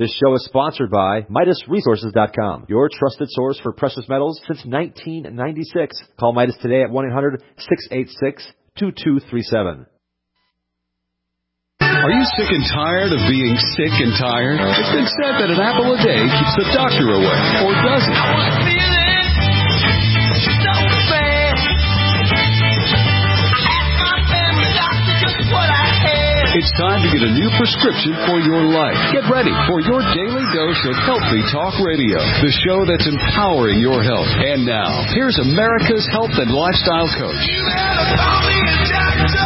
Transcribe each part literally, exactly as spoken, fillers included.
This show is sponsored by Midas Resources dot com, your trusted source for precious metals since nineteen ninety-six. Call Midas today at one eight hundred, six eight six, two two three seven. Are you sick and tired of being sick and tired? It's been said that an apple a day keeps the doctor away, or does it? I was feeling so bad. I asked my family doctor just what I had. It's time to get a new prescription for your life. Get ready for your daily dose of Healthy Talk Radio, the show that's empowering your health. And now, here's America's health and lifestyle coach. You better call me a doctor.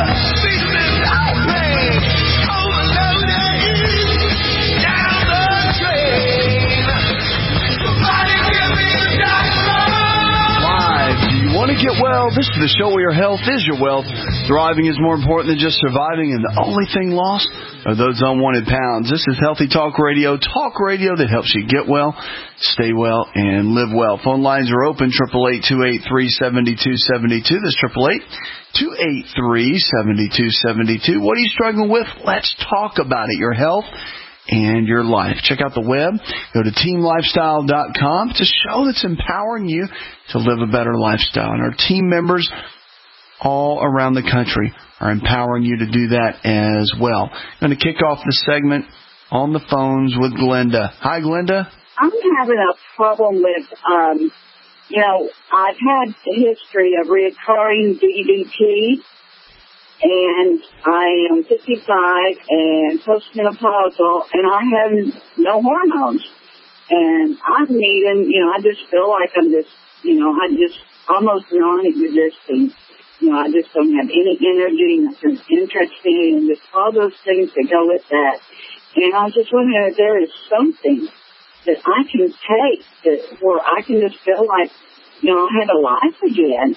Want to get well? This is the show where your health is your wealth. Thriving is more important than just surviving, and the only thing lost are those unwanted pounds. This is Healthy Talk Radio, talk radio that helps you get well, stay well, and live well. Phone lines are open, eight eight eight, two eight three, seven two seven two. That's eight eight eight, two eight three, seven two seven two. What are you struggling with? Let's talk about it. Your health and your life. Check out the web. Go to team lifestyle dot com. It's a show that's empowering you to live a better lifestyle. And our team members all around the country are empowering you to do that as well. I'm going to kick off the segment on the phones with Glenda. Hi, Glenda. I'm having a problem with, um, you know, I've had a history of reoccurring D V T. And I am fifty-five and postmenopausal, and I have no hormones. And I'm needing, you know, I just feel like I'm just, you know, I just almost non-existing. You know, I just don't have any energy, nothing's interesting, and just all those things that go with that. And I was just wondering if there is something that I can take that where I can just feel like, you know, I have a life again.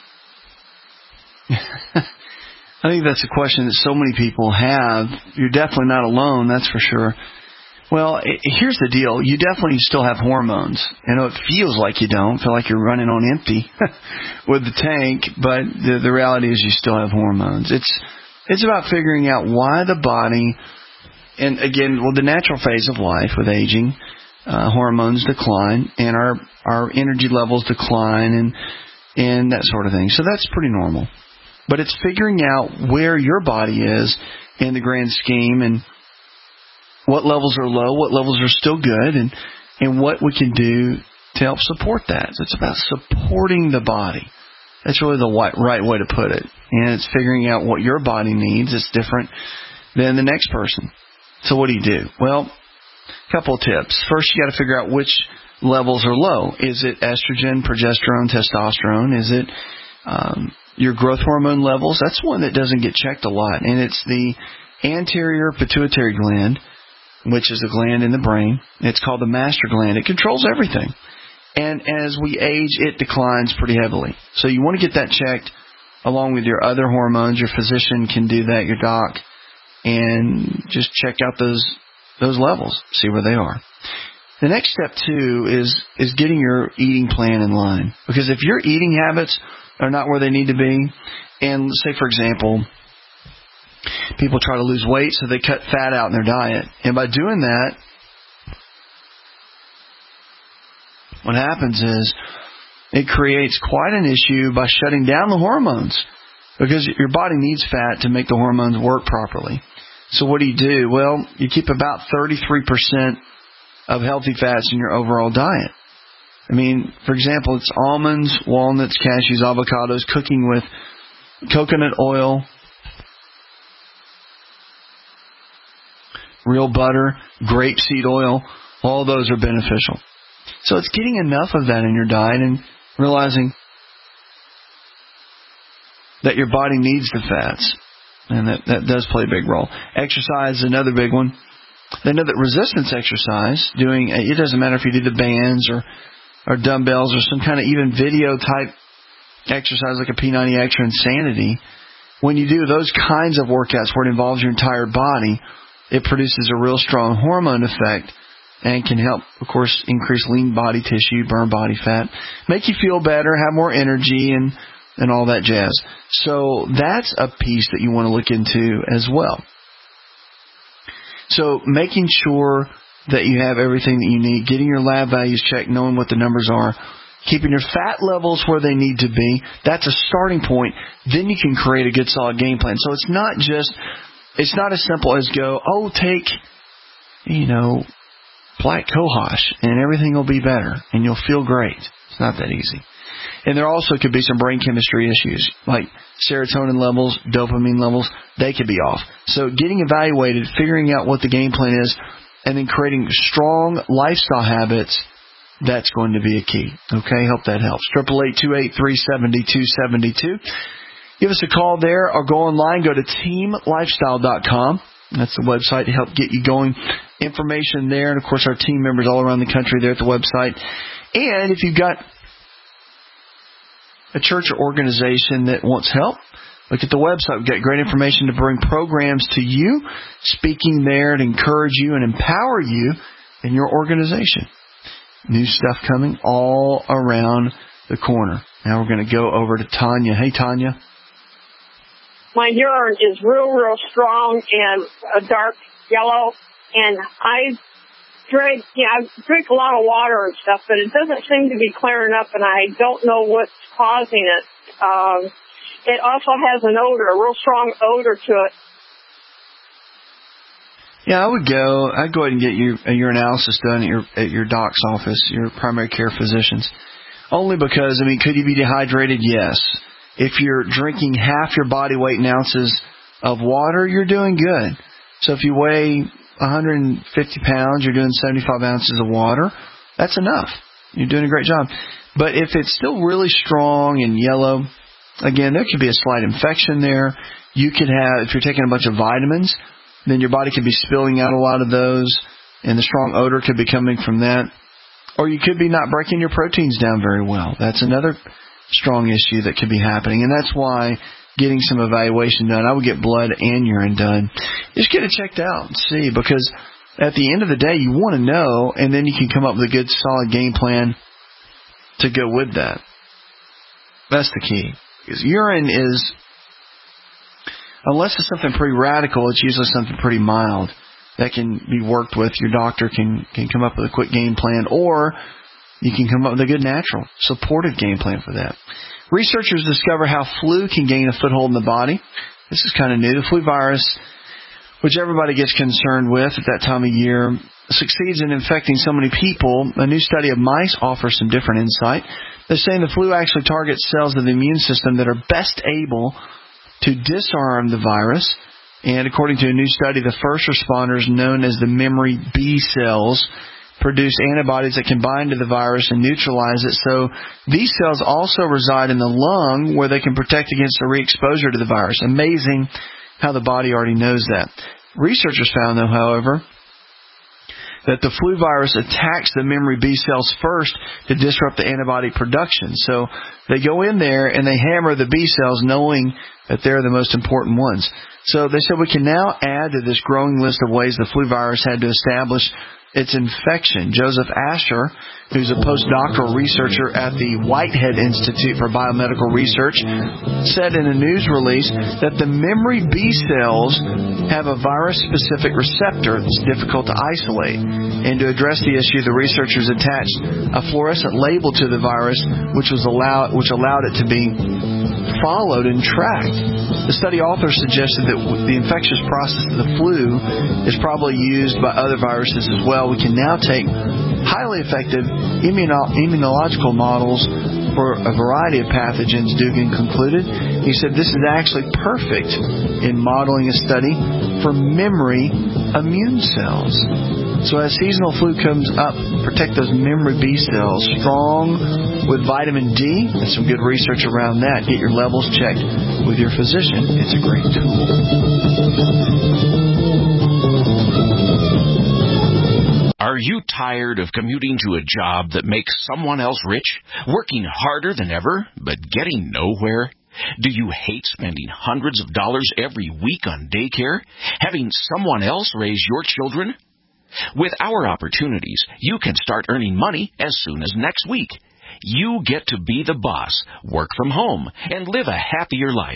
I think that's a question that so many people have. You're definitely not alone, that's for sure. Well, it, here's the deal. You definitely still have hormones. You know, it feels like you don't. Feel like you're running on empty with the tank, but the, the reality is you still have hormones. It's it's about figuring out why the body, and again, well, the natural phase of life with aging, uh, hormones decline, and our, our energy levels decline, and and that sort of thing. So that's pretty normal. But it's figuring out where your body is in the grand scheme and what levels are low, what levels are still good, and, and what we can do to help support that. So it's about supporting the body. That's really the right way to put it. And it's figuring out what your body needs. It's different than the next person. So what do you do? Well, a couple of tips. First, you got to figure out which levels are low. Is it estrogen, progesterone, testosterone? Is it um, your growth hormone levels? That's one that doesn't get checked a lot, and it's the anterior pituitary gland, which is a gland in the brain. It's called the master gland. It controls everything, and as we age, it declines pretty heavily. So you want to get that checked along with your other hormones. Your physician can do that, your doc, and just check out those those levels, see where they are. The next step, too, is is getting your eating plan in line, because if your eating habits are not where they need to be, and say, for example, people try to lose weight, so they cut fat out in their diet. And by doing that, what happens is it creates quite an issue by shutting down the hormones, because your body needs fat to make the hormones work properly. So what do you do? Well, you keep about thirty-three percent of healthy fats in your overall diet. I mean, for example, it's almonds, walnuts, cashews, avocados, cooking with coconut oil, real butter, grapeseed oil. All those are beneficial. So it's getting enough of that in your diet and realizing that your body needs the fats. And that, that does play a big role. Exercise is another big one. They know that resistance exercise, doing, it doesn't matter if you do the bands or or dumbbells or some kind of even video type exercise like a P ninety X or Insanity, when you do those kinds of workouts where it involves your entire body, it produces a real strong hormone effect and can help, of course, increase lean body tissue, burn body fat, make you feel better, have more energy, and, and all that jazz. So that's a piece that you want to look into as well. So making sure that you have everything that you need, getting your lab values checked, knowing what the numbers are, keeping your fat levels where they need to be. That's a starting point. Then you can create a good, solid game plan. So it's not just, it's not as simple as go, oh, take, you know, black cohosh and everything will be better and you'll feel great. It's not that easy. And there also could be some brain chemistry issues, like serotonin levels, dopamine levels, they could be off. So getting evaluated, figuring out what the game plan is, and then creating strong lifestyle habits, that's going to be a key. Okay, hope that helps. eight eight eight, two eight three, seven two seven two. Give us a call there or go online. Go to team lifestyle dot com. That's the website to help get you going. Information there, and of course our team members all around the country there at the website. And if you've got a church or organization that wants help, look at the website. We've got great information to bring programs to you, speaking there to encourage you and empower you in your organization. New stuff coming all around the corner. Now we're going to go over to Tanya. Hey, Tanya. My urine is real, real strong and a dark yellow, and I drink, yeah, I drink a lot of water and stuff, but it doesn't seem to be clearing up, and I don't know what's causing it. Um, it also has an odor, a real strong odor to it. Yeah, I would go. I'd go ahead and get your your analysis done at your at your doc's office, your primary care physicians. Only because, I mean, could you be dehydrated? Yes. If you're drinking half your body weight in ounces of water, you're doing good. So if you weigh one hundred fifty pounds, you're doing seventy-five ounces of water. That's enough. You're doing a great job. But if it's still really strong and yellow, again, there could be a slight infection there. You could have, if you're taking a bunch of vitamins, then your body could be spilling out a lot of those, and the strong odor could be coming from that. Or you could be not breaking your proteins down very well. That's another strong issue that could be happening, and that's why getting some evaluation done. I would get blood and urine done. Just get it checked out and see, because at the end of the day, you want to know, and then you can come up with a good, solid game plan to go with that. That's the key. Because urine is, unless it's something pretty radical, it's usually something pretty mild that can be worked with. Your doctor can, can come up with a quick game plan, or you can come up with a good natural, supported game plan for that. Researchers discover how flu can gain a foothold in the body. This is kind of new. The flu virus, which everybody gets concerned with at that time of year, succeeds in infecting so many people. A new study of mice offers some different insight. They're saying the flu actually targets cells of the immune system that are best able to disarm the virus. And according to a new study, the first responders, known as the memory B cells, produce antibodies that can bind to the virus and neutralize it. So these cells also reside in the lung, where they can protect against the re-exposure to the virus. Amazing how the body already knows that. Researchers found, though, however, that the flu virus attacks the memory B cells first to disrupt the antibody production. So they go in there and they hammer the B cells, knowing that they're the most important ones. So they said we can now add to this growing list of ways the flu virus had to establish its infection. Joseph Asher, who's a postdoctoral researcher at the Whitehead Institute for Biomedical Research, said in a news release that the memory B cells have a virus-specific receptor that's difficult to isolate. And to address the issue, the researchers attached a fluorescent label to the virus, which was allow, which allowed it to be followed and tracked. The study authors suggested that the infectious process of the flu is probably used by other viruses as well. We can now take highly effective immuno- immunological models for a variety of pathogens, Dugan concluded. He said this is actually perfect in modeling a study for memory immune cells. So as seasonal flu comes up, protect those memory B cells strong with vitamin D. There's some good research around that. Get your levels checked with your physician. It's a great tool. Are you tired of commuting to a job that makes someone else rich, working harder than ever, but getting nowhere? Do you hate spending hundreds of dollars every week on daycare, having someone else raise your children? With our opportunities, you can start earning money as soon as next week. You get to be the boss, work from home, and live a happier life.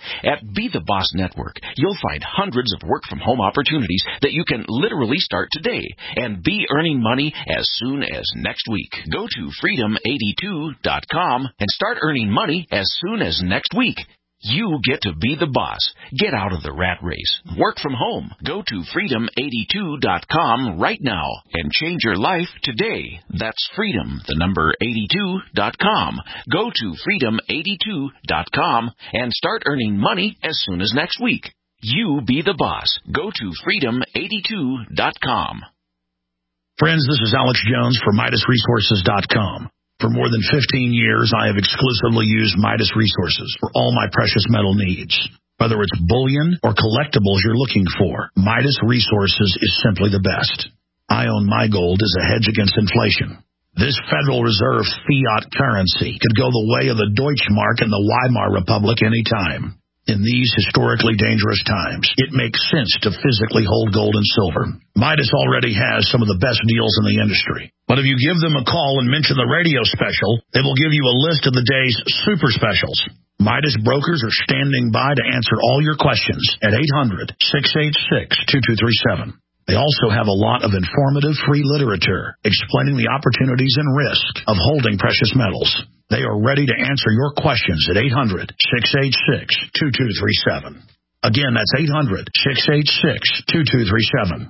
At Be the Boss Network, you'll find hundreds of work-from-home opportunities that you can literally start today and be earning money as soon as next week. Go to freedom eighty-two dot com and start earning money as soon as next week. You get to be the boss. Get out of the rat race. Work from home. Go to freedom eighty-two dot com right now and change your life today. That's freedom, the number eighty-two dot com. Go to freedom eighty-two dot com and start earning money as soon as next week. You be the boss. Go to freedom eighty-two dot com. Friends, this is Alex Jones for Midas Resources dot com. For more than fifteen years, I have exclusively used Midas Resources for all my precious metal needs. Whether it's bullion or collectibles you're looking for, Midas Resources is simply the best. I own my gold as a hedge against inflation. This Federal Reserve fiat currency could go the way of the Deutschmark and the Weimar Republic any time. In these historically dangerous times, it makes sense to physically hold gold and silver. Midas already has some of the best deals in the industry. But if you give them a call and mention the radio special, they will give you a list of the day's super specials. Midas brokers are standing by to answer all your questions at eight hundred, six eight six, two two three seven. They also have a lot of informative free literature explaining the opportunities and risk of holding precious metals. They are ready to answer your questions at eight hundred, six eight six, two two three seven. Again, that's eight hundred, six eight six, two two three seven.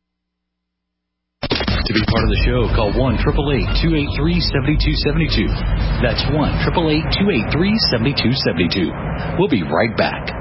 To be part of the show, call one eight eight eight, two eight three, seven two seven two. That's one eight eight eight, two eight three, seven two seven two. We'll be right back.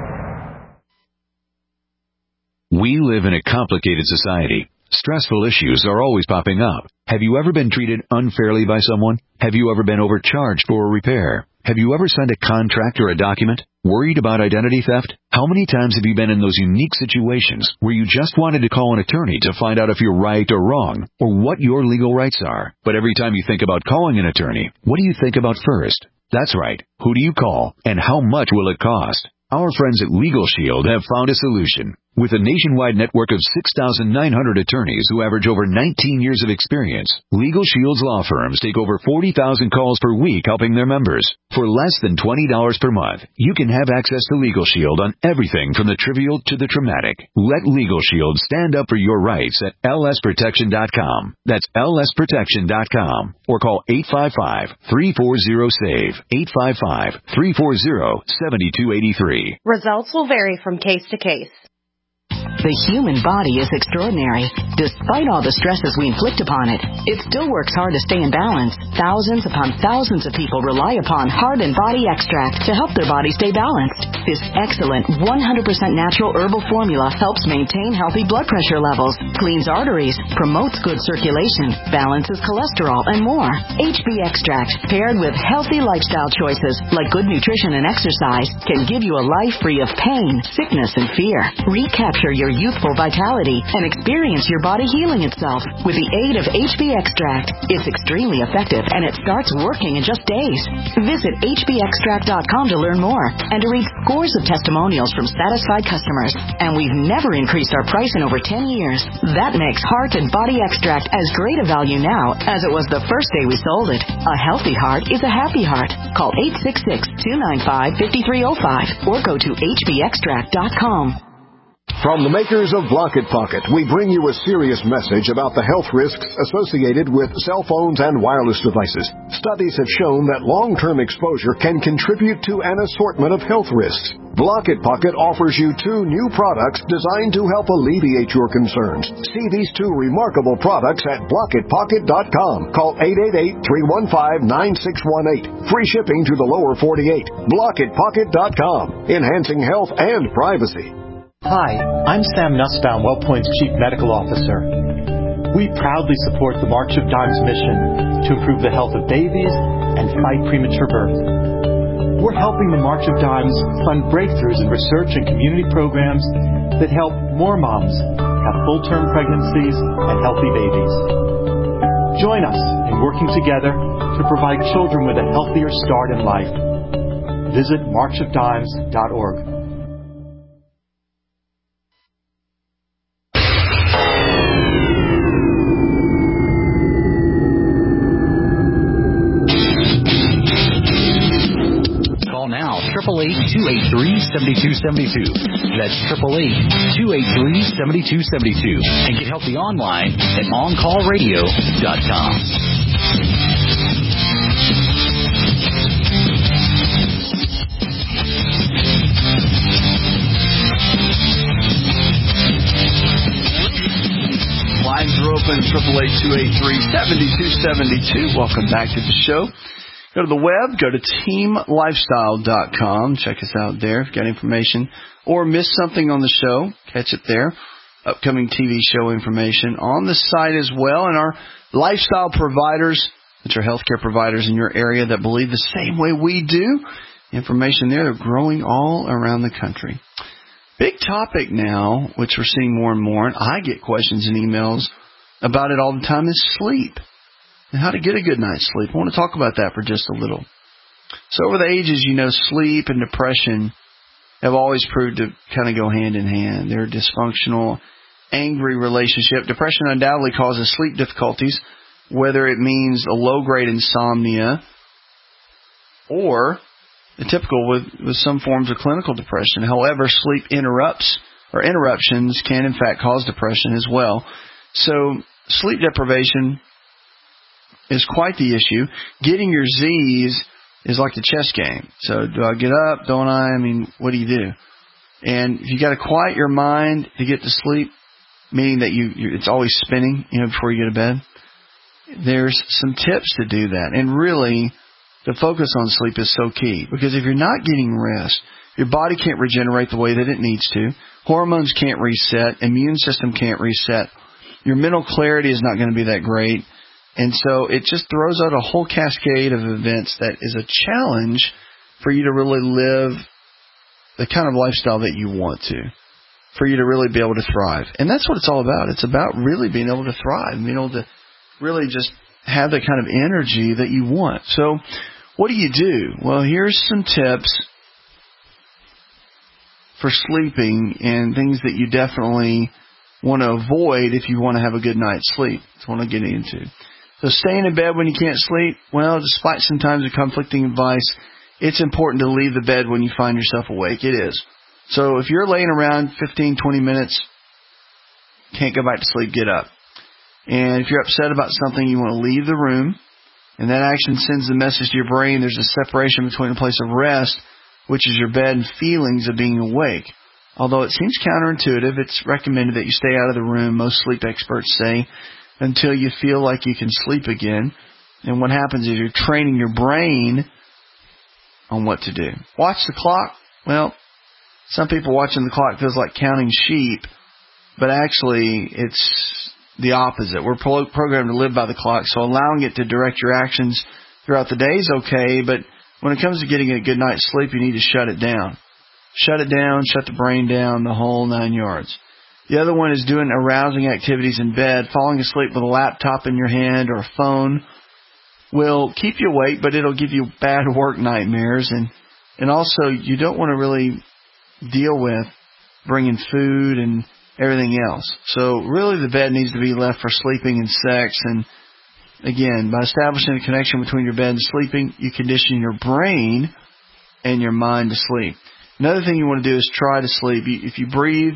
We live in a complicated society. Stressful issues are always popping up. Have you ever been treated unfairly by someone? Have you ever been overcharged for a repair? Have you ever signed a contract or a document? Worried about identity theft? How many times have you been in those unique situations where you just wanted to call an attorney to find out if you're right or wrong, or what your legal rights are? But every time you think about calling an attorney, what do you think about first? That's right. Who do you call, and how much will it cost? Our friends at Legal Shield have found a solution. With a nationwide network of six thousand nine hundred attorneys who average over nineteen years of experience, Legal Shield's law firms take over forty thousand calls per week helping their members. For less than twenty dollars per month, you can have access to Legal Shield on everything from the trivial to the traumatic. Let Legal Shield stand up for your rights at L S protection dot com. That's L S protection dot com. Or call eight five five, three four zero, S A V E, eight five five, three four zero, seven two eight three. Results will vary from case to case. The human body is extraordinary. Despite all the stresses we inflict upon it, it still works hard to stay in balance. Thousands upon thousands of people rely upon Heart and Body Extract to help their body stay balanced. This excellent one hundred percent natural herbal formula helps maintain healthy blood pressure levels, cleans arteries, promotes good circulation, balances cholesterol, and more. H B Extract, paired with healthy lifestyle choices like good nutrition and exercise, can give you a life free of pain, sickness, and fear. Recapture your youthful vitality and experience your body healing itself with the aid of H B Extract. It's extremely effective and it starts working in just days. Visit H B extract dot com to learn more and to read scores of testimonials from satisfied customers. And we've never increased our price in over ten years. That makes Heart and Body Extract as great a value now as it was the first day we sold it. A healthy heart is a happy heart. Call eight six six, two nine five, five three zero five or go to H B extract dot com. From the makers of Block It Pocket, we bring you a serious message about the health risks associated with cell phones and wireless devices. Studies have shown that long-term exposure can contribute to an assortment of health risks. Block It Pocket offers you two new products designed to help alleviate your concerns. See these two remarkable products at block it pocket dot com. Call eight eight eight, three one five, nine six one eight. Free shipping to the lower forty-eight. block it pocket dot com. Enhancing health and privacy. Hi, I'm Sam Nussbaum, WellPoint's Chief Medical Officer. We proudly support the March of Dimes mission to improve the health of babies and fight premature birth. We're helping the March of Dimes fund breakthroughs in research and community programs that help more moms have full-term pregnancies and healthy babies. Join us in working together to provide children with a healthier start in life. Visit march of dimes dot org. eight eight eight, two eight three, seven two seven two. That's eight eight eight, two eight three, seven two seven two. And get healthy online at on call radio dot com. Lines are open, eight eight eight, two eight three, seven two seven two. Welcome back to the show. Go to the web, go to team lifestyle dot com. Check us out there if you've got information or missed something on the show. Catch it there. Upcoming T V show information on the site as well. And our lifestyle providers, which are healthcare providers in your area that believe the same way we do. Information there, they're growing all around the country. Big topic now, which we're seeing more and more, and I get questions and emails about it all the time, is sleep. And how to get a good night's sleep. I want to talk about that for just a little. So over the ages, you know, sleep and depression have always proved to kind of go hand in hand. They're a dysfunctional, angry relationship. Depression undoubtedly causes sleep difficulties, whether it means a low-grade insomnia or the typical with, with some forms of clinical depression. However, sleep interrupts or interruptions can, in fact, cause depression as well. So sleep deprivation is quite the issue. Getting your Z's is like the chess game. So do I get up? Don't I? I mean, what do you do? And if you got to quiet your mind to get to sleep, meaning that you, you it's always spinning, you know, before you go to bed, there's some tips to do that. And really, the focus on sleep is so key, because if you're not getting rest, your body can't regenerate the way that it needs to. Hormones can't reset. Immune system can't reset. Your mental clarity is not going to be that great. And so it just throws out a whole cascade of events that is a challenge for you to really live the kind of lifestyle that you want to, for you to really be able to thrive. And that's what it's all about. It's about really being able to thrive, being able to really just have the kind of energy that you want. So what do you do? Well, here's some tips for sleeping and things that you definitely want to avoid if you want to have a good night's sleep. That's what I'm getting into. So staying in bed when you can't sleep, well, despite sometimes the conflicting advice, it's important to leave the bed when you find yourself awake. It is. So if you're laying around fifteen, twenty minutes, can't go back to sleep, get up. And if you're upset about something, you want to leave the room. And that action sends the message to your brain. There's a separation between a place of rest, which is your bed, and feelings of being awake. Although it seems counterintuitive, it's recommended that you stay out of the room, most sleep experts say, until you feel like you can sleep again. And what happens is you're training your brain on what to do. Watch the clock. Well, some people watching the clock feels like counting sheep, but actually it's the opposite. We're pro- programmed to live by the clock, so allowing it to direct your actions throughout the day is okay, but when it comes to getting a good night's sleep, you need to shut it down. Shut it down, shut the brain down, the whole nine yards. The other one is doing arousing activities in bed. Falling asleep with a laptop in your hand or a phone will keep you awake, but it'll give you bad work nightmares. And, and also, you don't want to really deal with bringing food and everything else. So really the bed needs to be left for sleeping and sex. And again, by establishing a connection between your bed and sleeping, you condition your brain and your mind to sleep. Another thing you want to do is try to sleep. If you breathe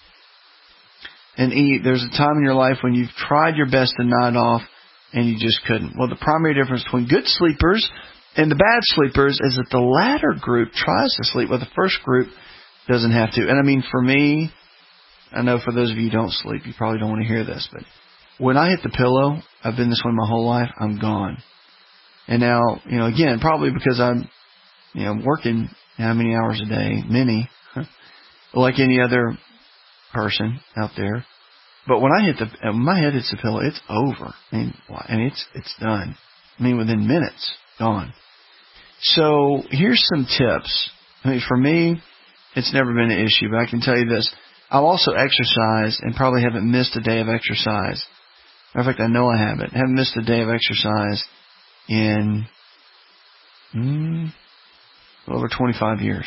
and eat, there's a time in your life when you've tried your best to nod off and you just couldn't. Well, the primary difference between good sleepers and the bad sleepers is that the latter group tries to sleep, while the first group doesn't have to. And I mean, for me, I know for those of you who don't sleep, you probably don't want to hear this, but when I hit the pillow, I've been this way my whole life, I'm gone. And now, you know, again, probably because I'm, you know, working how many hours a day? Many. Like any other person out there. But when I hit the, when my head hits the pillow, it's over. I mean, and it's, it's done. I mean, within minutes, gone. So here's some tips. I mean, for me, it's never been an issue, but I can tell you this. I've also exercised and probably haven't missed a day of exercise. Matter of fact, I know I haven't. I haven't missed a day of exercise in mm, over twenty-five years.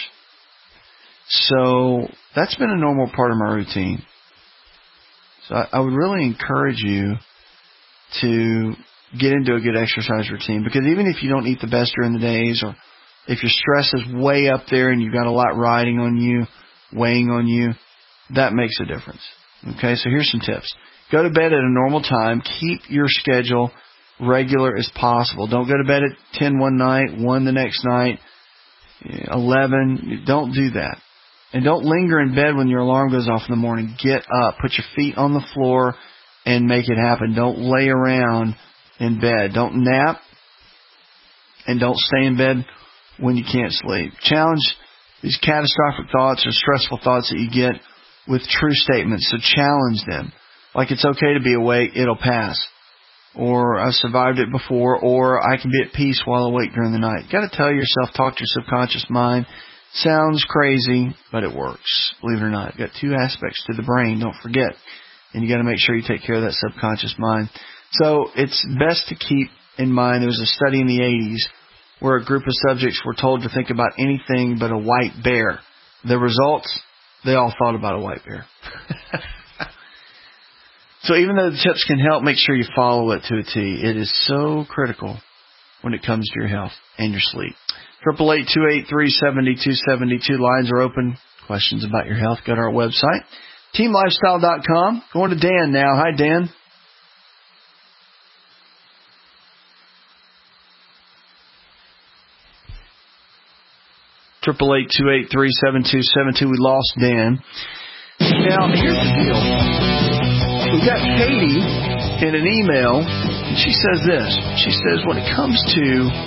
So that's been a normal part of my routine. So I, I would really encourage you to get into a good exercise routine, because even if you don't eat the best during the days, or If your stress is way up there and you've got a lot riding on you, weighing on you, that makes a difference. Okay, so here's some tips. Go to bed at a normal time. Keep your schedule regular as possible. Don't go to bed at ten one night, one the next night, eleven. Don't do that. And don't linger in bed when your alarm goes off in the morning. Get up. Put your feet on the floor and make it happen. Don't lay around in bed. Don't nap. And don't stay in bed when you can't sleep. Challenge these catastrophic thoughts or stressful thoughts that you get with true statements. So challenge them. Like, it's okay to be awake. It'll pass. Or I survived it before. Or I can be at peace while awake during the night. You got to tell yourself, talk to your subconscious mind. Sounds crazy, but it works. Believe it or not. You've got two aspects to the brain. Don't forget. And you got to make sure you take care of that subconscious mind. So it's best to keep in mind, there was a study in the eighties where a group of subjects were told to think about anything but a white bear. The results, they all thought about a white bear. So even though the tips can help, make sure you follow it to a T. It is so critical when it comes to your health and your sleep. Triple eight two eight three seven two seven two. Lines are open. Questions about your health, go to our website, team lifestyle dot com. Going to Dan now. Hi, Dan. Triple eight two eight three seven two seven two. We lost Dan. Now here's the deal. We've got Katie in an email, and she says this. She says when it comes to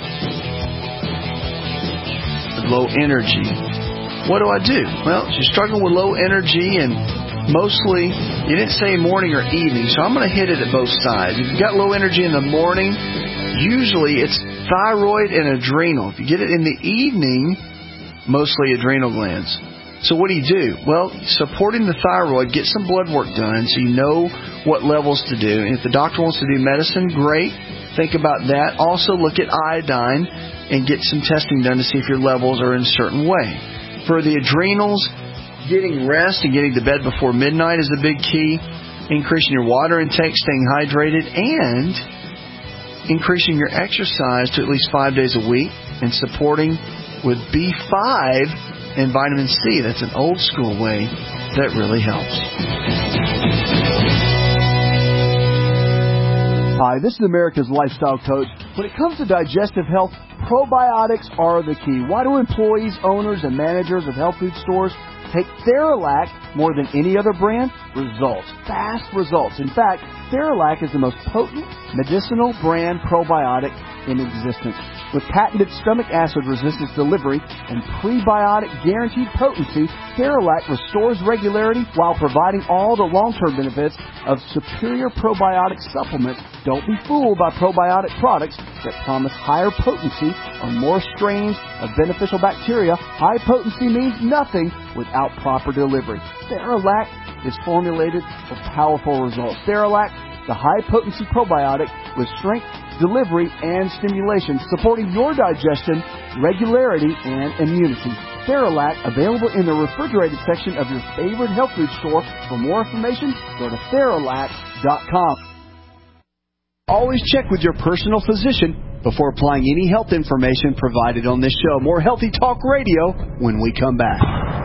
low energy, what do I do? Well, she's struggling with low energy, and mostly, you didn't say morning or evening, so I'm going to hit it at both sides. If you've got low energy in the morning, usually it's thyroid and adrenal. If you get it in the evening, mostly adrenal glands. So what do you do? Well, supporting the thyroid, get some blood work done so you know what levels to do. And if the doctor wants to do medicine, great. Think about that. Also look at iodine and get some testing done to see if your levels are in a certain way. For the adrenals, getting rest and getting to bed before midnight is a big key. Increasing your water intake, staying hydrated, and increasing your exercise to at least five days a week, and supporting with B five and vitamin C. That's an old school way that really helps. Hi, this is America's Lifestyle Coach. When it comes to digestive health, probiotics are the key. Why do employees, owners, and managers of health food stores take Theralac more than any other brand? Results. Fast results. In fact, Theralac is the most potent medicinal brand probiotic in existence. With patented stomach acid resistance delivery and prebiotic guaranteed potency, Theralac restores regularity while providing all the long-term benefits of superior probiotic supplements. Don't be fooled by probiotic products that promise higher potency or more strains of beneficial bacteria. High potency means nothing without proper delivery. Theralac is formulated for powerful results. Theralac, the high-potency probiotic with strength, delivery, and stimulation, supporting your digestion, regularity, and immunity. Theralac, available in the refrigerated section of your favorite health food store. For more information, go to Theralac dot com. Always check with your personal physician before applying any health information provided on this show. More Healthy Talk Radio when we come back.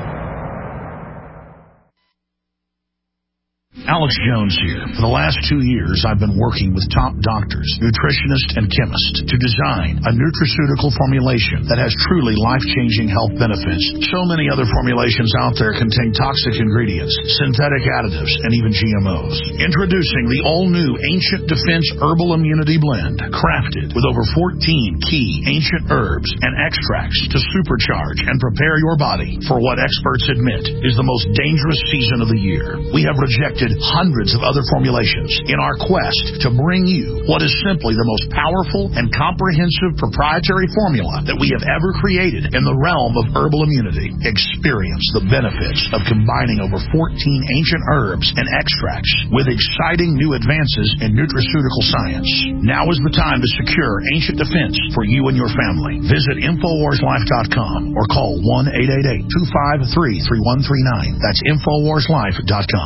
Alex Jones here. For the last two years, I've been working with top doctors, nutritionists, and chemists to design a nutraceutical formulation that has truly life-changing health benefits. So many other formulations out there contain toxic ingredients, synthetic additives, and even G M Os. Introducing the all-new Ancient Defense Herbal Immunity Blend, crafted with over fourteen key ancient herbs and extracts to supercharge and prepare your body for what experts admit is the most dangerous season of the year. We have rejected hundreds of other formulations in our quest to bring you what is simply the most powerful and comprehensive proprietary formula that we have ever created in the realm of herbal immunity. Experience the benefits of combining over fourteen ancient herbs and extracts with exciting new advances in nutraceutical science. Now is the time to secure Ancient Defense for you and your family. Visit Infowars Life dot com or call one eight eight eight, two five three, three one three nine. That's Infowars Life dot com.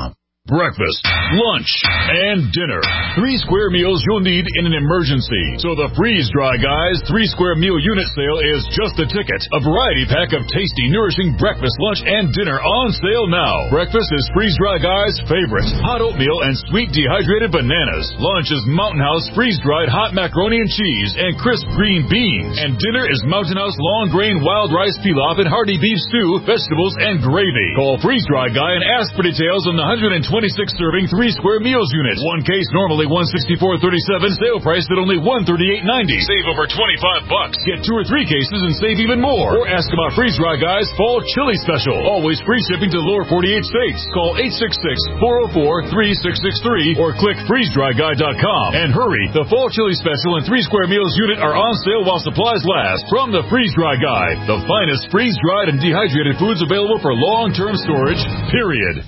breakfast, lunch, and dinner. Three square meals you'll need in an emergency. So the Freeze Dry Guys three square meal unit sale is just a ticket. A variety pack of tasty, nourishing breakfast, lunch, and dinner on sale now. Breakfast is Freeze Dry Guys' favorite. Hot oatmeal and sweet dehydrated bananas. Lunch is Mountain House freeze-dried hot macaroni and cheese and crisp green beans. And dinner is Mountain House long grain wild rice pilaf and hearty beef stew, vegetables, and gravy. Call Freeze Dry Guy and ask for details on the one hundred twenty-six serving three square meals unit. One case normally one hundred sixty-four dollars and thirty-seven cents, sale price at only one hundred thirty-eight dollars and ninety cents. Save over twenty-five bucks. Get two or three cases and save even more. Or ask about Freeze Dry Guy's Fall Chili Special. Always free shipping to the lower forty-eight states. Call eight six six, four oh four, three six six three or click freeze dry guy dot com. And hurry, the Fall Chili Special and three square meals unit are on sale while supplies last. From the Freeze Dry Guy, the finest freeze-dried and dehydrated foods available for long-term storage, period.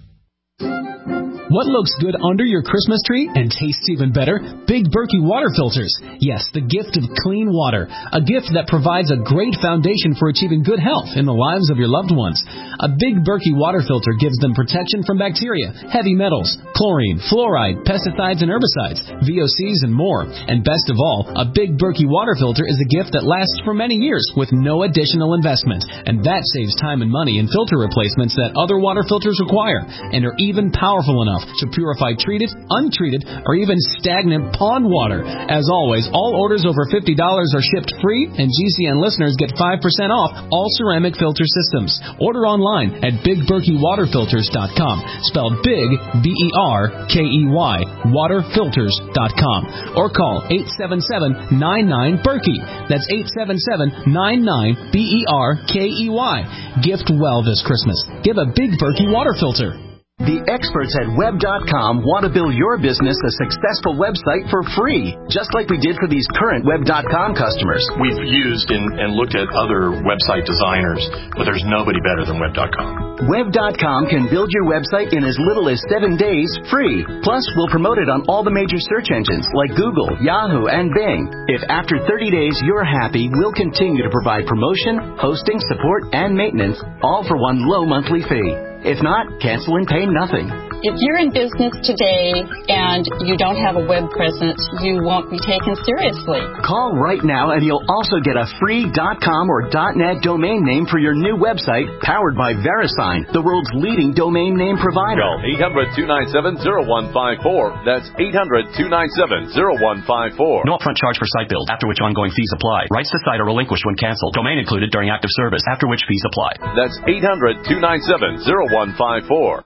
What looks good under your Christmas tree and tastes even better? Big Berkey water filters. Yes, the gift of clean water. A gift that provides a great foundation for achieving good health in the lives of your loved ones. A Big Berkey water filter gives them protection from bacteria, heavy metals, chlorine, fluoride, pesticides and herbicides, V O Cs and more. And best of all, a Big Berkey water filter is a gift that lasts for many years with no additional investment. And that saves time and money in filter replacements that other water filters require and are even powerful enough to purify treated, untreated, or even stagnant pond water. As always, all orders over fifty dollars are shipped free, and G C N listeners get five percent off all ceramic filter systems. Order online at big berkey water filters dot com, spelled big, B E R K E Y, water filters dot com, or call eight seven seven, nine nine, Berkey. That's eight seven seven, nine nine, B E R K E Y. Gift well this Christmas. Give a Big Berkey water filter. The experts at web dot com want to build your business a successful website for free, just like we did for these current web dot com customers. We've used and, and looked at other website designers, but there's nobody better than web dot com. web dot com can build your website in as little as seven days free. Plus, we'll promote it on all the major search engines like Google, Yahoo, and Bing. If after thirty days you're happy, we'll continue to provide promotion, hosting, support, and maintenance, all for one low monthly fee. If not, cancel and pay nothing. If you're in business today and you don't have a web presence, you won't be taken seriously. Call right now and you'll also get a free .com or .net domain name for your new website powered by VeriSign, the world's leading domain name provider. Call eight hundred, two nine seven, zero one five four. That's eight hundred, two nine seven, zero one five four. No upfront charge for site build, after which ongoing fees apply. Rights to site are relinquished when canceled. Domain included during active service, after which fees apply. That's eight hundred, two nine seven, zero one five four.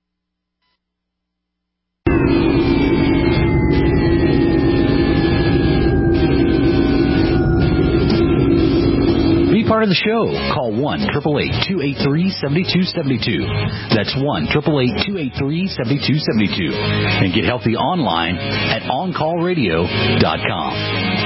Part of the show. Call one, eight eight eight, two eight three, seven two seven two. That's one, eight eight eight, two eight three, seven two seven two. And get healthy online at on call radio dot com.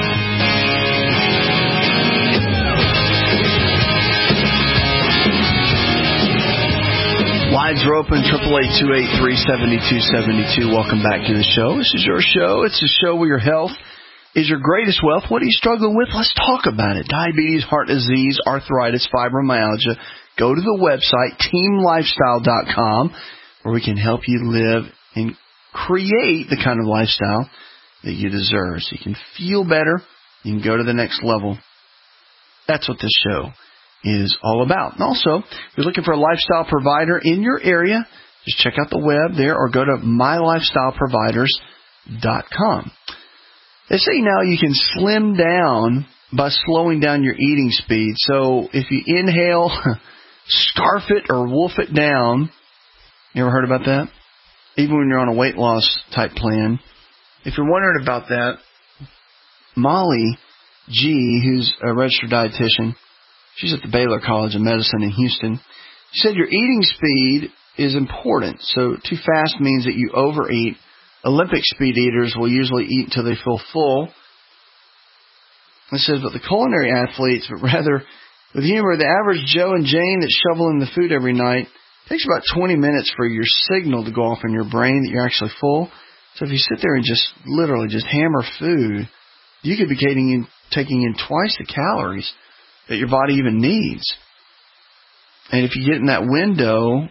Lines are open, eight eight eight, two eight three, seven two seven two. Welcome back to the show. This is your show. It's a show where your health is your greatest wealth. What are you struggling with? Let's talk about it. Diabetes, heart disease, arthritis, fibromyalgia. Go to the website, team lifestyle dot com, where we can help you live and create the kind of lifestyle that you deserve so you can feel better, you can go to the next level. That's what this show is all about. And also, if you're looking for a lifestyle provider in your area, just check out the web there or go to my lifestyle providers dot com. They say now you can slim down by slowing down your eating speed. So if you inhale, scarf it or wolf it down. You ever heard about that? Even when you're on a weight loss type plan. If you're wondering about that, Molly G., who's a registered dietitian, she's at the Baylor College of Medicine in Houston, she said your eating speed is important. So too fast means that you overeat. Olympic speed eaters will usually eat until they feel full. It says, but the culinary athletes, but rather with humor, the average Joe and Jane that's shoveling the food every night, it takes about twenty minutes for your signal to go off in your brain that you're actually full. So if you sit there and just literally just hammer food, you could be taking in, taking in twice the calories that your body even needs. And if you get in that window,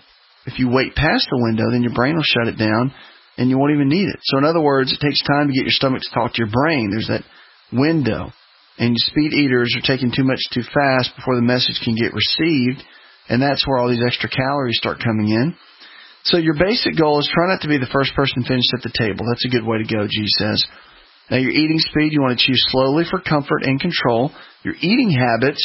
If you wait past the window, then your brain will shut it down and you won't even need it. So in other words, it takes time to get your stomach to talk to your brain. There's that window. And speed eaters are taking too much too fast before the message can get received. And that's where all these extra calories start coming in. So your basic goal is try not to be the first person finished at the table. That's a good way to go, G says. Now, your eating speed, you want to chew slowly for comfort and control. Your eating habits,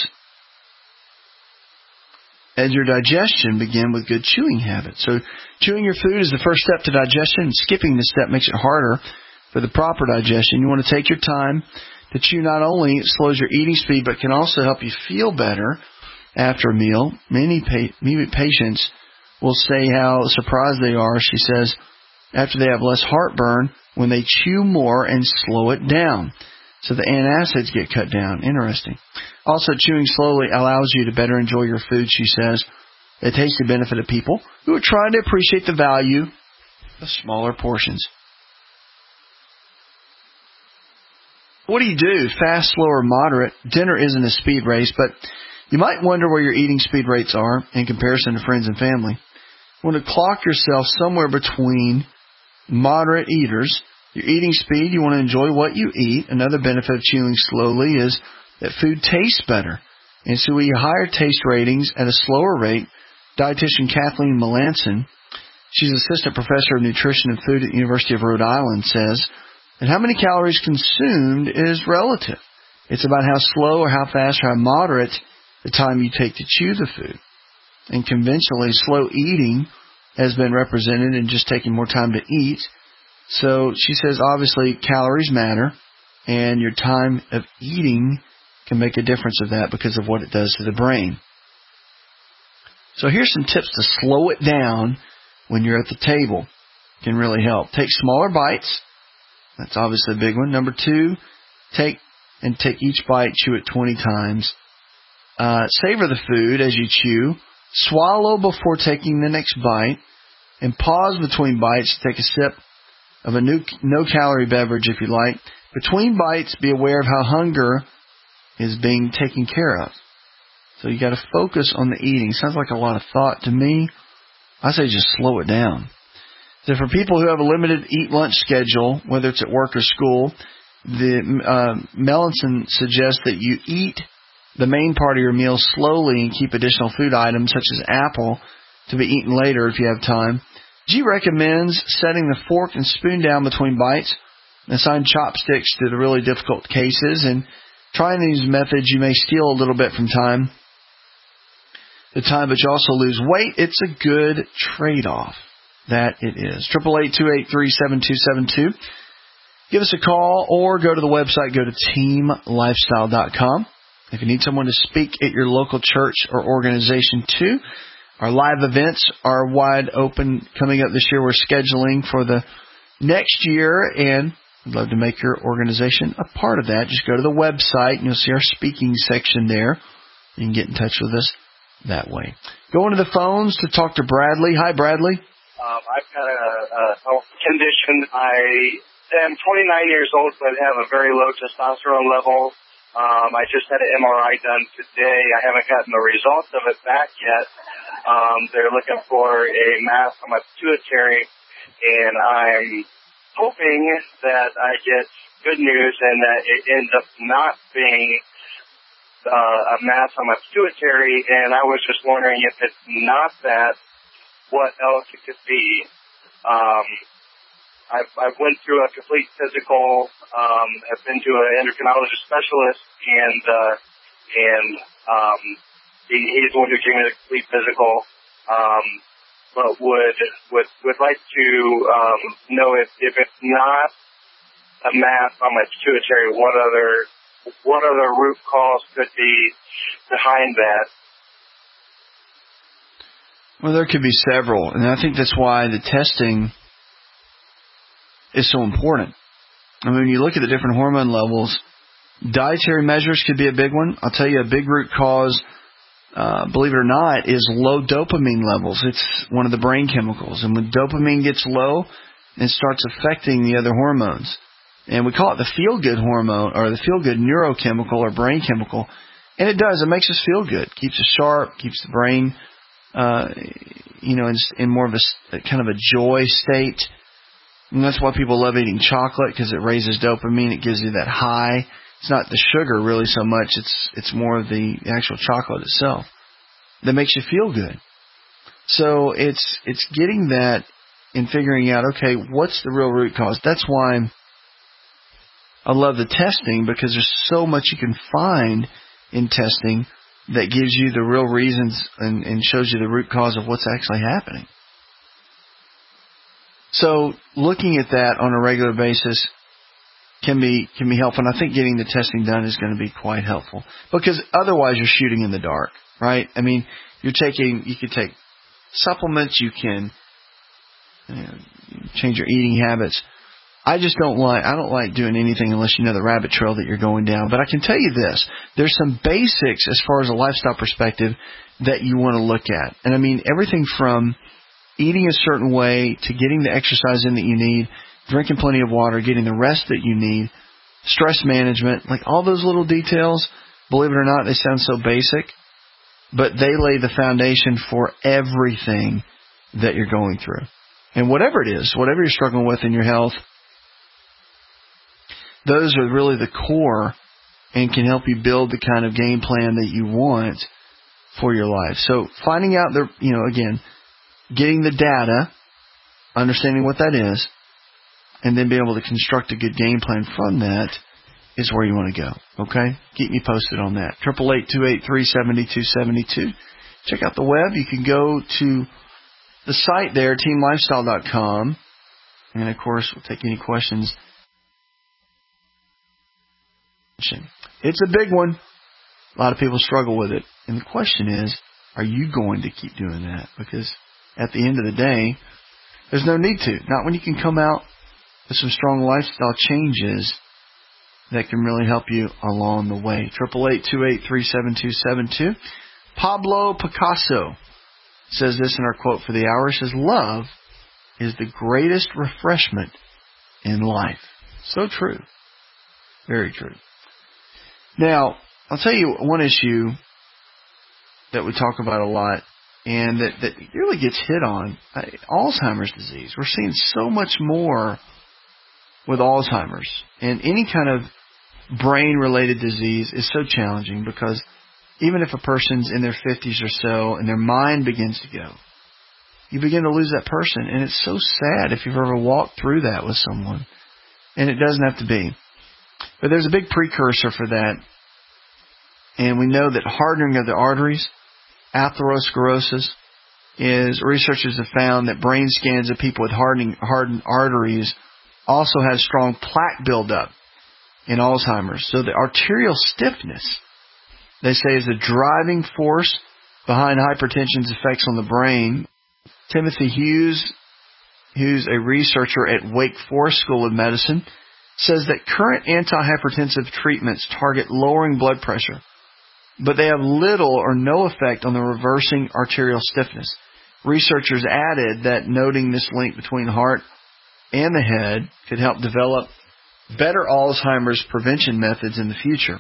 as your digestion, begin with good chewing habits. So chewing your food is the first step to digestion, and skipping this step makes it harder for the proper digestion. You want to take your time to chew. Not only slows your eating speed, but can also help you feel better after a meal. Many pa- many patients will say how surprised they are, she says, after they have less heartburn when they chew more and slow it down. So the antacids get cut down. Interesting. Also, chewing slowly allows you to better enjoy your food, she says. It takes the benefit of people who are trying to appreciate the value of smaller portions. What do you do? Fast, slow, or moderate? Dinner isn't a speed race, but you might wonder where your eating speed rates are in comparison to friends and family. You want to clock yourself somewhere between moderate eaters. Your eating speed, you want to enjoy what you eat. Another benefit of chewing slowly is that food tastes better. And so we higher taste ratings at a slower rate. Dietitian Kathleen Melanson, she's assistant professor of nutrition and food at the University of Rhode Island, says that how many calories consumed is relative. It's about how slow or how fast or how moderate the time you take to chew the food. And conventionally, slow eating has been represented in just taking more time to eat. So she says, obviously, calories matter, and your time of eating can make a difference of that because of what it does to the brain. So here's some tips to slow it down when you're at the table. It can really help. Take smaller bites. That's obviously a big one. Number two, take and take each bite, chew it twenty times. Uh, savor the food as you chew. Swallow before taking the next bite. And pause between bites to take a sip of a new, no-calorie beverage if you like. Between bites, be aware of how hunger is being taken care of. So you got to focus on the eating. Sounds like a lot of thought to me. I say just slow it down. So for people who have a limited eat-lunch schedule, whether it's at work or school, the uh, Melanson suggests that you eat the main part of your meal slowly and keep additional food items such as apple to be eaten later if you have time. G recommends setting the fork and spoon down between bites and assign chopsticks to the really difficult cases. And trying these methods, you may steal a little bit from time. The time, but you also lose weight. It's a good trade-off. That it is. eight eight eight, two eight three, seven two seven two. Give us a call or go to the website. Go to team lifestyle dot com. If you need someone to speak at your local church or organization too, our live events are wide open coming up this year. We're scheduling for the next year, and we'd love to make your organization a part of that. Just go to the website, and you'll see our speaking section there. You can get in touch with us that way. Going to the phones to talk to Bradley. Hi, Bradley. Um, I've got a, a health condition. I am twenty-nine years old, but have a very low testosterone level. Um, I just had an M R I done today. I haven't gotten the results of it back yet. Um, they're looking for a mass on my pituitary, and I'm hoping that I get good news and that it ends up not being uh, a mass on my pituitary. And I was just wondering if it's not that, what else it could be. Um, I've, I've went through a complete physical, um, have been to an endocrinologist specialist, and, uh, and, um, he, he's the one who gave me the complete physical, um, but would, would, would like to, um, know if, if it's not a mass on my pituitary, what other, what other root cause could be behind that. Well, there could be several, and I think that's why the testing is so important. I mean, when you look at the different hormone levels, dietary measures could be a big one. I'll tell you a big root cause, uh, believe it or not, is low dopamine levels. It's one of the brain chemicals. And when dopamine gets low, it starts affecting the other hormones. And we call it the feel-good hormone, or the feel-good neurochemical or brain chemical. And it does. It makes us feel good. Keeps us sharp, keeps the brain Uh, you know, in, in more of a kind of a joy state. And that's why people love eating chocolate, because it raises dopamine. It gives you that high. It's not the sugar really so much. It's it's more of the actual chocolate itself that makes you feel good. So it's it's getting that and figuring out, okay, what's the real root cause? That's why I love the testing, because there's so much you can find in testing that gives you the real reasons and, and shows you the root cause of what's actually happening. So looking at that on a regular basis can be can be helpful. And I think getting the testing done is going to be quite helpful, because otherwise you're shooting in the dark, right? I mean, you're taking you could take supplements, you can you know, change your eating habits. I just don't like I don't like doing anything unless you know the rabbit trail that you're going down. But I can tell you this: there's some basics as far as a lifestyle perspective that you want to look at, and I mean everything from eating a certain way to getting the exercise in that you need, drinking plenty of water, getting the rest that you need, stress management, like all those little details. Believe it or not, they sound so basic, but they lay the foundation for everything that you're going through. And whatever it is, whatever you're struggling with in your health, those are really the core and can help you build the kind of game plan that you want for your life. So finding out the, you know, again, getting the data, understanding what that is, and then being able to construct a good game plan from that is where you want to go. Okay? Keep me posted on that. eight eight eight, two eight three, seven two seven two. Check out the web. You can go to the site there, team lifestyle dot com. And, of course, we'll take any questions. It's a big one. A lot of people struggle with it. And the question is, are you going to keep doing that? Because at the end of the day, there's no need to. Not when you can come out with some strong lifestyle changes that can really help you along the way. eight eight eight, two eight three, seven two seven two. Pablo Picasso says this in our quote for the hour. He says, love is the greatest refreshment in life. So true. Very true. Now, I'll tell you one issue that we talk about a lot and that, that really gets hit on, uh, Alzheimer's disease. We're seeing so much more with Alzheimer's. And any kind of brain-related disease is so challenging, because even if a person's in their fifties or so and their mind begins to go, you begin to lose that person. And it's so sad if you've ever walked through that with someone. And it doesn't have to be. But there's a big precursor for that. And we know that hardening of the arteries, atherosclerosis, is researchers have found that brain scans of people with hardening, hardened arteries also have strong plaque buildup in Alzheimer's. So the arterial stiffness, they say, is the driving force behind hypertension's effects on the brain. Timothy Hughes, who's a researcher at Wake Forest School of Medicine, says that current antihypertensive treatments target lowering blood pressure, but they have little or no effect on the reversing arterial stiffness. Researchers added that noting this link between heart and the head could help develop better Alzheimer's prevention methods in the future.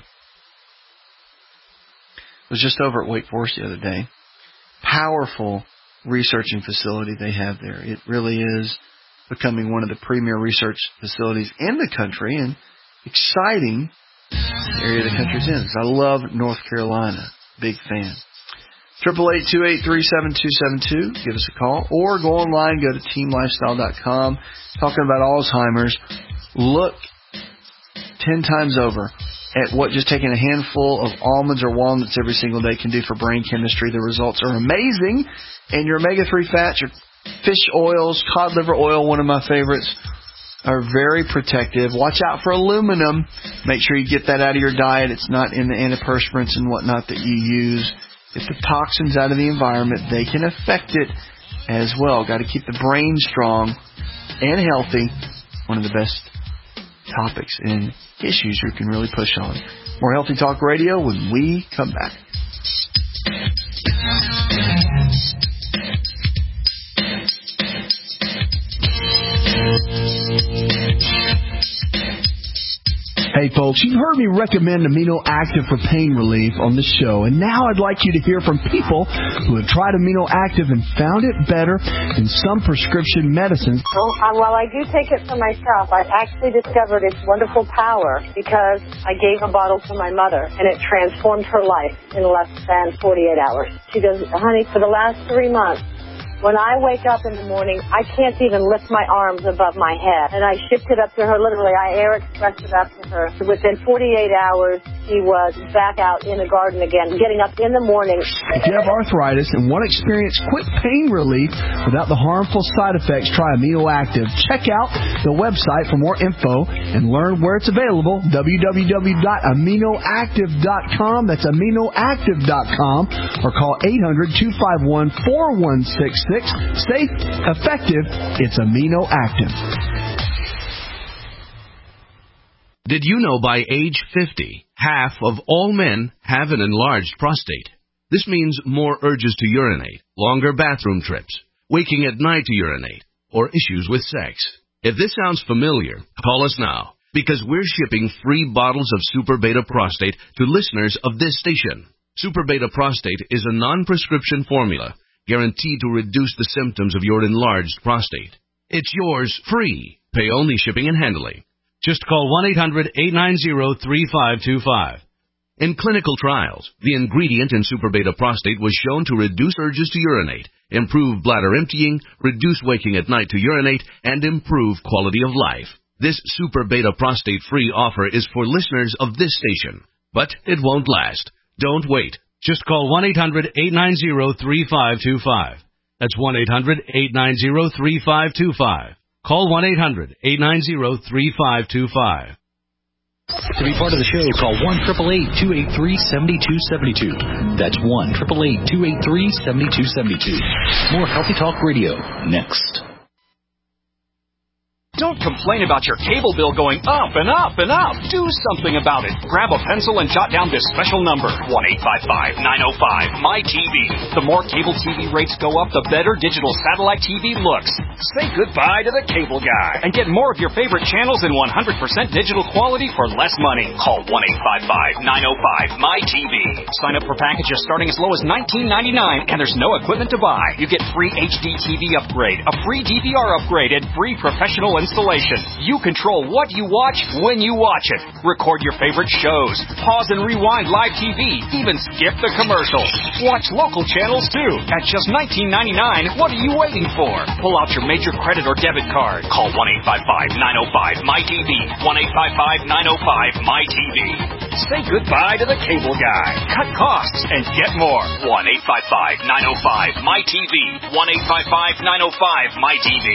I was just over at Wake Forest the other day. Powerful researching facility they have there. It really is becoming one of the premier research facilities in the country, and exciting area the country's in. I love North Carolina. Big fan. eight eight eight, two eight three, seven two seven two. Give us a call. Or go online, go to team lifestyle dot com. Talking about Alzheimer's, look ten times over at what just taking a handful of almonds or walnuts every single day can do for brain chemistry. The results are amazing. And your omega three fats, your fish oils, cod liver oil, one of my favorites, are very protective. Watch out for aluminum. Make sure you get that out of your diet. It's not in the antiperspirants and whatnot that you use. Get the toxins out of the environment. They can affect it as well. Got to keep the brain strong and healthy. One of the best topics and issues you can really push on. More Healthy Talk Radio when we come back. Hey, folks, you've heard me recommend Amino Active for pain relief on this show, and now I'd like you to hear from people who have tried Amino Active and found it better than some prescription medicines. Well, uh, while I do take it for myself, I actually discovered its wonderful power because I gave a bottle to my mother, and it transformed her life in less than forty-eight hours. She goes, honey, for the last three months, when I wake up in the morning, I can't even lift my arms above my head. And I shipped it up to her, literally, I air expressed it up to her. Within forty-eight hours, she was back out in the garden again, getting up in the morning. If you have arthritis and want to experience quick pain relief without the harmful side effects, try Amino Active. Check out the website for more info and learn where it's available, w w w dot amino active dot com. That's amino active dot com. Or call eight hundred, two five one, four one six six. Safe, effective, it's Amino Active. Did you know by age fifty, half of all men have an enlarged prostate? This means more urges to urinate, longer bathroom trips, waking at night to urinate, or issues with sex. If this sounds familiar, call us now, because we're shipping free bottles of Super Beta Prostate to listeners of this station. Super Beta Prostate is a non-prescription formula guaranteed to reduce the symptoms of your enlarged prostate. It's yours free. Pay only shipping and handling. Just call one eight hundred, eight nine zero, three five two five. In clinical trials, the ingredient in Super Beta Prostate was shown to reduce urges to urinate, improve bladder emptying, reduce waking at night to urinate, and improve quality of life. This Super Beta Prostate free offer is for listeners of this station, but it won't last. Don't wait. Just call one eight hundred, eight nine zero, three five two five. That's one eight hundred, eight nine zero, three five two five. Call one eight hundred, eight nine zero, three five two five. To be part of the show, call one eight eight eight, two eight three, seven two seven two. That's one eight eight eight, two eight three, seven two seven two. More Healthy Talk Radio next. Don't complain about your cable bill going up and up and up. Do something about it. Grab a pencil and jot down this special number, one eight five five, nine oh five, M Y T V. The more cable T V rates go up, the better digital satellite T V looks. Say goodbye to the cable guy and get more of your favorite channels in one hundred percent digital quality for less money. Call one eight five five, nine oh five, M Y T V. Sign up for packages starting as low as nineteen ninety-nine, and there's no equipment to buy. You get free H D T V upgrade, a free D V R upgrade, and free professional installation. You control what you watch when you watch it. Record your favorite shows. Pause and rewind live T V. Even skip the commercials. Watch local channels too. At just nineteen ninety-nine, what are you waiting for? Pull out your major credit or debit card. Call one eight five five, nine oh five, M Y T V. one eight five five, nine oh five, M Y T V. Say goodbye to the cable guy. Cut costs and get more. one eight five five, nine oh five, M Y T V. one eight five five, nine oh five, M Y T V.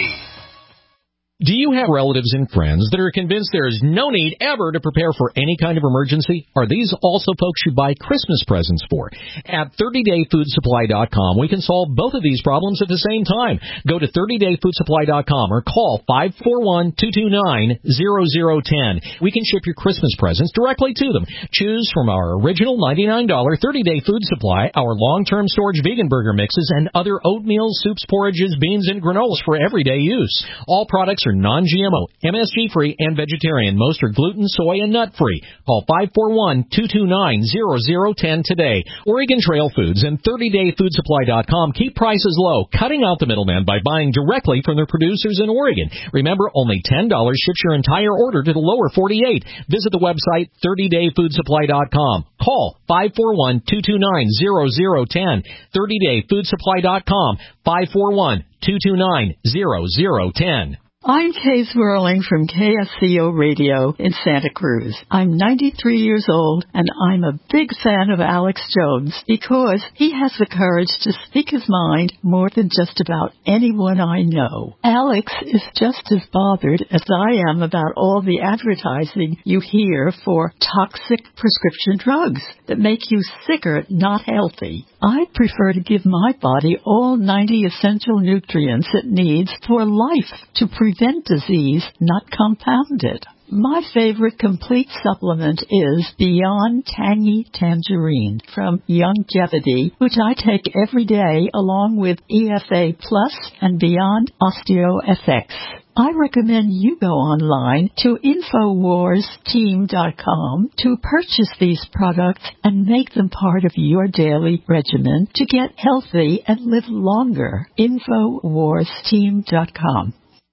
Do you have relatives and friends that are convinced there is no need ever to prepare for any kind of emergency? Are these also folks you buy Christmas presents for? At thirty day food supply dot com, we can solve both of these problems at the same time. Go to thirty day food supply dot com or call five four one, two two nine, zero zero one zero. We can ship your Christmas presents directly to them. Choose from our original ninety-nine dollars thirty day food supply, our long-term storage vegan burger mixes, and other oatmeal, soups, porridges, beans, and granolas for everyday use. All products are non-G M O, M S G-free, and vegetarian. Most are gluten, soy, and nut-free. Call five four one, two two nine, zero zero one zero today. Oregon Trail Foods and thirty day food supply dot com keep prices low, cutting out the middleman by buying directly from their producers in Oregon. Remember, only ten dollars ships your entire order to the lower forty-eight. Visit the website thirty day food supply dot com. Call five four one, two two nine, zero zero one zero. thirty day food supply dot com, five four one, two two nine, zero zero one zero. I'm Kay Swirling from K S C O Radio in Santa Cruz. I'm ninety-three years old, and I'm a big fan of Alex Jones because he has the courage to speak his mind more than just about anyone I know. Alex is just as bothered as I am about all the advertising you hear for toxic prescription drugs that make you sicker, not healthy. I prefer to give my body all ninety essential nutrients it needs for life to prevent disease, not compound it. My favorite complete supplement is Beyond Tangy Tangerine from Youngevity, which I take every day along with E F A Plus and Beyond Osteo F X. I recommend you go online to Infowars Team dot com to purchase these products and make them part of your daily regimen to get healthy and live longer. Infowars Team dot com.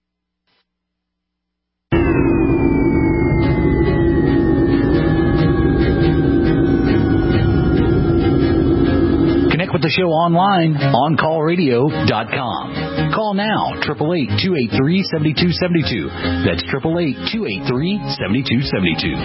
Connect with the show online, on call radio dot com. Call now, eight eight eight, two eight three, seven two seven two. That's eight eight eight, two eight three, seven two seven two.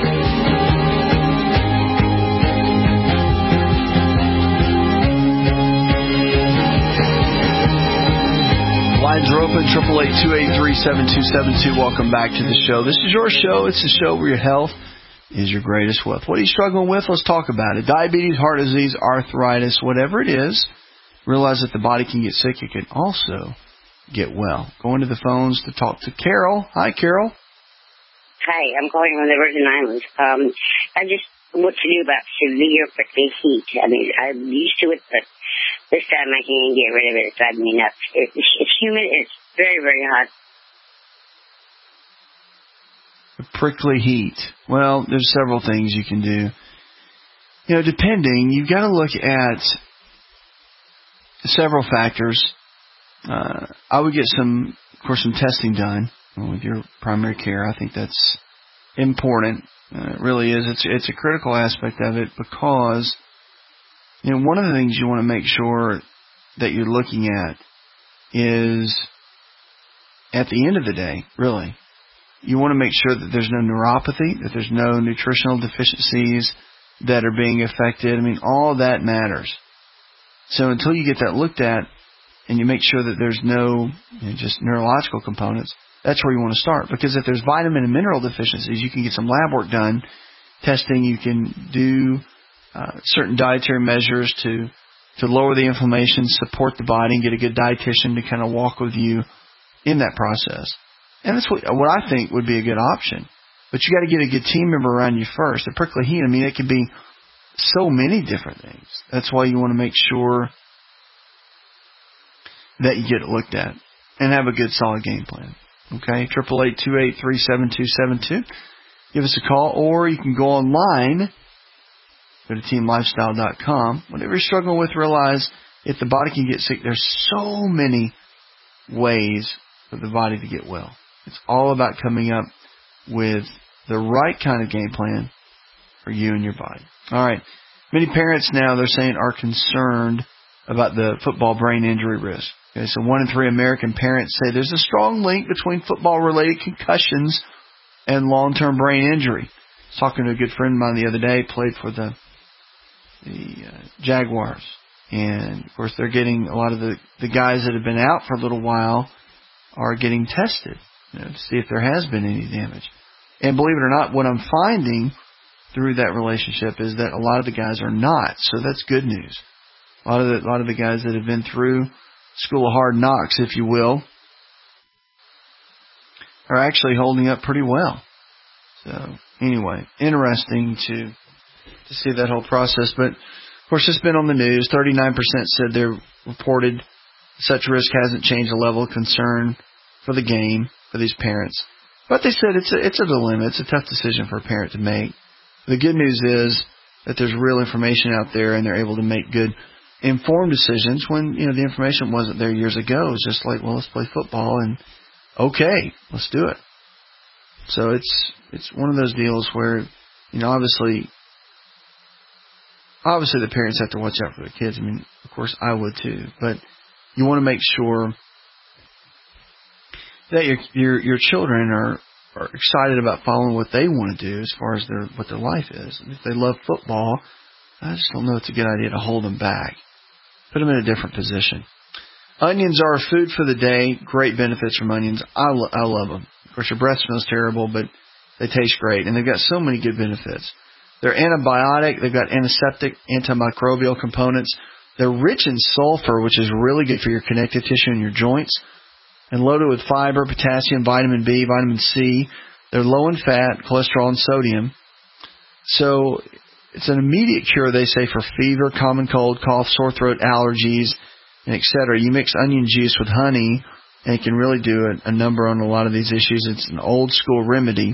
Lines are open, eight eight eight, two eight three, seven two seven two. Welcome back to the show. This is your show. It's the show where your health is your greatest wealth. What are you struggling with? Let's talk about it. Diabetes, heart disease, arthritis, whatever it is, realize that the body can get sick. It can also get well. Going to the phones to talk to Carol. Hi, Carol. Hi, I'm calling from the Virgin Islands. Um, I just what to do about severe prickly heat. I mean, I'm used to it, but this time I can't get rid of it. It's driving me nuts. It, it's humid. It's very, very hot. Prickly heat. Well, there's several things you can do. You know, depending, you've got to look at several factors. Uh, I would get some, of course, some testing done with your primary care. I think that's important. Uh, it really is. It's it's a critical aspect of it because, you know, one of the things you want to make sure that you're looking at is, at the end of the day, really, you want to make sure that there's no neuropathy, that there's no nutritional deficiencies that are being affected. I mean, all that matters. So until you get that looked at and you make sure that there's no, you know, just neurological components, that's where you want to start. Because if there's vitamin and mineral deficiencies, you can get some lab work done, testing. You can do uh, certain dietary measures to to lower the inflammation, support the body, and get a good dietitian to kind of walk with you in that process. And that's what, what I think would be a good option. But you got to get a good team member around you first. The prickly heat, I mean, it could be so many different things. That's why you want to make sure that you get it looked at and have a good, solid game plan. Okay, eight eight eight, two eight three, seven two seven two. Give us a call, or you can go online, go to team lifestyle dot com. Whatever you're struggling with, realize if the body can get sick, there's so many ways for the body to get well. It's all about coming up with the right kind of game plan for you and your body. All right. Many parents now, they're saying, are concerned about the football brain injury risk. Okay, so one in three American parents say there's a strong link between football-related concussions and long-term brain injury. I was talking to a good friend of mine the other day, played for the the uh, Jaguars. And, of course, they're getting a lot of the, the guys that have been out for a little while are getting tested, you know, to see if there has been any damage. And believe it or not, what I'm finding through that relationship is that a lot of the guys are not. So that's good news. A lot of the, a lot of the guys that have been through School of Hard Knocks, if you will, are actually holding up pretty well. So anyway, interesting to to see that whole process. But of course, it's been on the news. thirty-nine percent said their reported such risk hasn't changed the level of concern for the game for these parents. But they said it's a, it's a dilemma. It's a tough decision for a parent to make. The good news is that there's real information out there, and they're able to make good, informed decisions when, you know, the information wasn't there years ago. It was just like, well, let's play football, and okay, let's do it. So it's it's one of those deals where, you know, obviously, obviously the parents have to watch out for their kids. I mean, of course, I would too. But you want to make sure that your your your children are, are excited about following what they want to do as far as their what their life is. And if they love football, I just don't know it's a good idea to hold them back. Put them in a different position. Onions are food for the day. Great benefits from onions. I, lo- I love them. Of course, your breath smells terrible, but they taste great. And they've got so many good benefits. They're antibiotic. They've got antiseptic, antimicrobial components. They're rich in sulfur, which is really good for your connective tissue and your joints. And loaded with fiber, potassium, vitamin B, vitamin C. They're low in fat, cholesterol, and sodium. So it's an immediate cure, they say, for fever, common cold, cough, sore throat, allergies, and et cetera. You mix onion juice with honey and it can really do a, a number on a lot of these issues. It's an old school remedy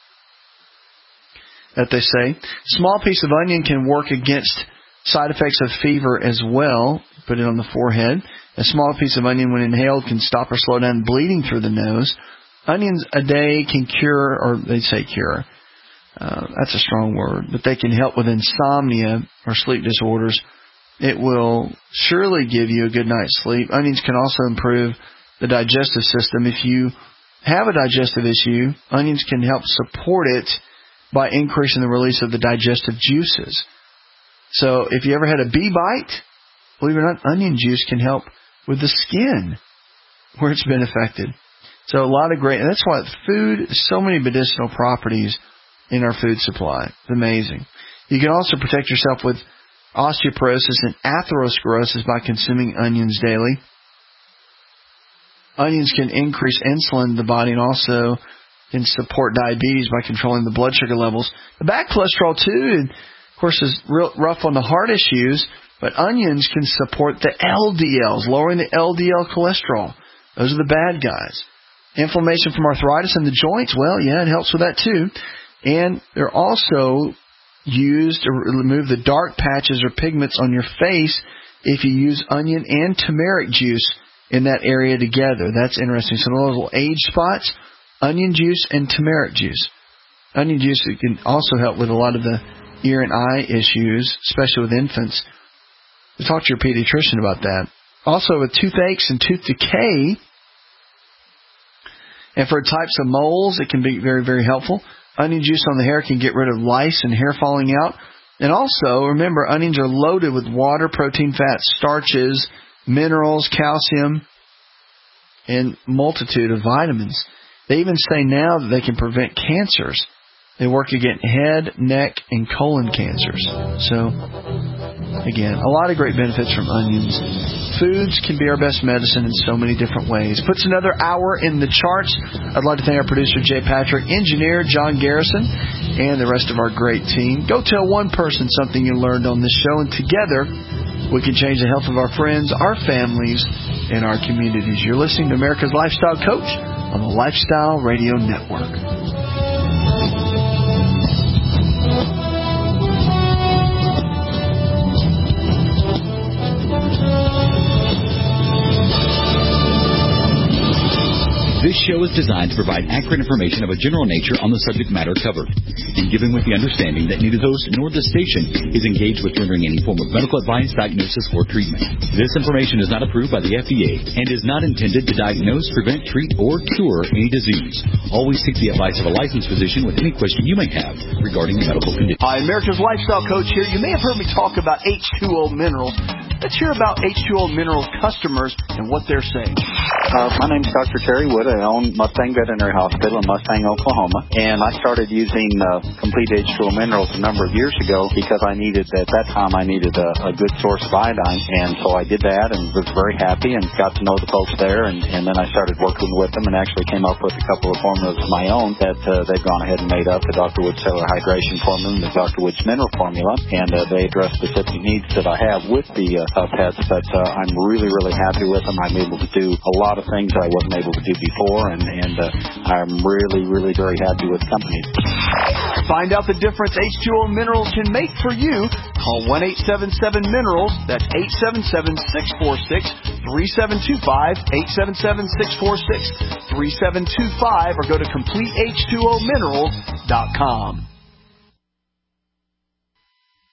that they say. Small piece of onion can work against side effects of fever as well. Put it on the forehead. A small piece of onion, when inhaled, can stop or slow down bleeding through the nose. Onions a day can cure, or they say cure. Uh, that's a strong word, but they can help with insomnia or sleep disorders. It will surely give you a good night's sleep. Onions can also improve the digestive system. If you have a digestive issue, onions can help support it by increasing the release of the digestive juices. So if you ever had a bee bite, believe it or not, onion juice can help with the skin where it's been affected. So a lot of great, and that's why food, so many medicinal properties in our food supply. It's amazing. You can also protect yourself with osteoporosis and atherosclerosis by consuming onions daily. Onions can increase insulin in the body and also can support diabetes by controlling the blood sugar levels. The bad cholesterol, too, and of course, is real rough on the heart issues, but onions can support the L D Ls, lowering the L D L cholesterol. Those are the bad guys. Inflammation from arthritis in the joints, well, yeah, it helps with that, too. And they're also used to remove the dark patches or pigments on your face if you use onion and turmeric juice in that area together. That's interesting. So those little age spots, onion juice and turmeric juice. Onion juice can also help with a lot of the ear and eye issues, especially with infants. Talk to your pediatrician about that. Also with toothaches and tooth decay, and for types of moles, it can be very, very helpful. Onion juice on the hair can get rid of lice and hair falling out. And also, remember, onions are loaded with water, protein, fats, starches, minerals, calcium, and multitude of vitamins. They even say now that they can prevent cancers. They work against head, neck, and colon cancers. So, again, a lot of great benefits from onions. Foods can be our best medicine in so many different ways. Puts another hour in the charts. I'd like to thank our producer, Jay Patrick, engineer, John Garrison, and the rest of our great team. Go tell one person something you learned on this show, and together we can change the health of our friends, our families, and our communities. You're listening to America's Lifestyle Coach on the Lifestyle Radio Network. This show is designed to provide accurate information of a general nature on the subject matter covered, and given with the understanding that neither host nor the station is engaged with rendering any form of medical advice, diagnosis, or treatment. This information is not approved by the F D A and is not intended to diagnose, prevent, treat, or cure any disease. Always seek the advice of a licensed physician with any question you may have regarding medical conditions. Hi, America's Lifestyle Coach here. You may have heard me talk about H two O Minerals. Let's hear about H two O Minerals customers and what they're saying. Uh, my name's Doctor Terry Wood. I own Mustang Veterinary Hospital in Mustang, Oklahoma. And I started using uh, Complete H two O Minerals a number of years ago because I needed, at that time, I needed a, a good source of iodine. And so I did that and was very happy and got to know the folks there. And, and then I started working with them and actually came up with a couple of formulas of my own that uh, they've gone ahead and made up. The Doctor Wood Cellular Hydration Formula and the Doctor Woods Mineral Formula. And uh, they address specific needs that I have with the uh, uh, pets. But uh, I'm really, really happy with them. I'm able to do a lot of things that I wasn't able to do before. And, and uh, I'm really, really very happy with the company. Find out the difference H two O Minerals can make for you. Call one eight seven seven minerals. That's eight seven seven, six four six, three seven two five, eight seven seven, six four six, three seven two five, or go to complete H two O minerals dot com.